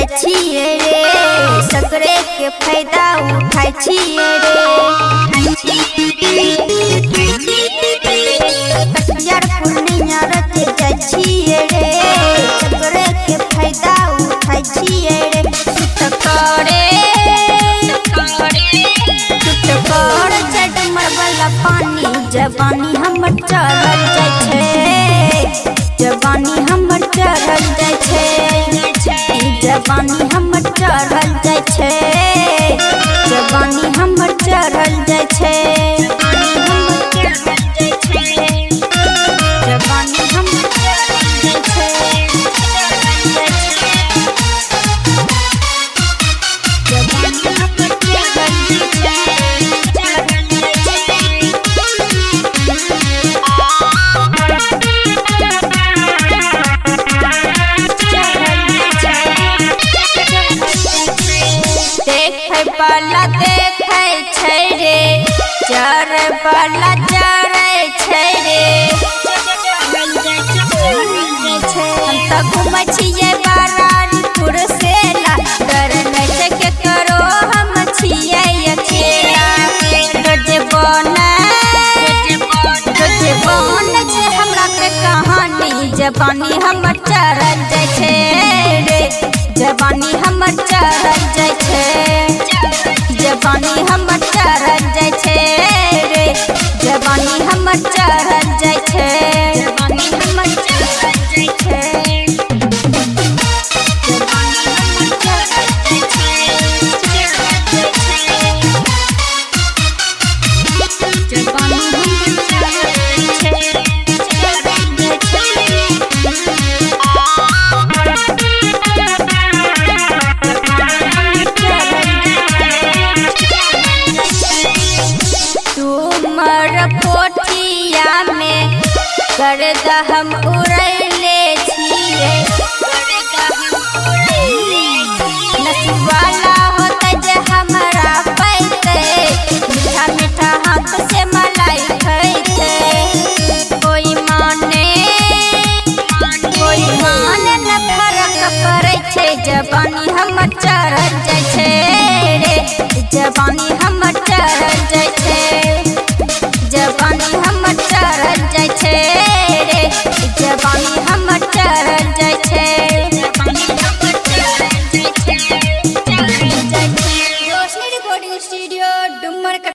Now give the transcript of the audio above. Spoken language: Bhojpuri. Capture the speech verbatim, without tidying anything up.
जाय छियै रे, सकरे के फायदा उठाय छियै रे। कटिहार पूर्णिया रच जाय छियै रे, सकरे के फायदा उठाय छियै रे। सुत करे सुत कर चढ़मर वाला पानी, जवानी हमर चढ़ल जाय छै, जवानी हमर चढ़ल जाय छै, जवानी हमर चढ़ल जाय छै, जवानी हमर चढ़ल जाय छै, जवानी हमर चढ़ल जाय छै। बाला देखै छै रे, चढ़ै बाला चढ़ै छै रे। हम त घूमै छियै बारानपुर से ला, डर नै छै केकरो, हम छियै अकेला। रोज बनै रोज बनै छै हमरा पे कहानी, जवानी हमर चढ़ल जाय छै रे, जवानी हमर चढ़ल जाय छै, जवानी हमर चढ़ल जाय छै रे, जवानी हमर चढ़ल जाय छै, जवानी हमर चढ़ल जाय छै, जवानी हमर चढ़ल जाय छै, जवानी हमर चढ़ल जाय छै। कोठिया में गर्दा हम उड़ैले छियै, नचवाला होतै जे हमरा पैतै, मीठा मीठा हाथ से मलाई खैतै। कोई माने कोई माने न फरक पड़ै छै, जवानी हमर चढ़ल जाय छै रे, जवानी हमर चढ़ल जाय छै, जवानी हमर चढ़ल जाय छै रे, जवानी हमर चढ़ल जाय छै, जवानी हमर चढ़ल जाय छै, चढ़ल जाय छै। रोशनी रिकॉर्डिंग स्टूडियो डुमर।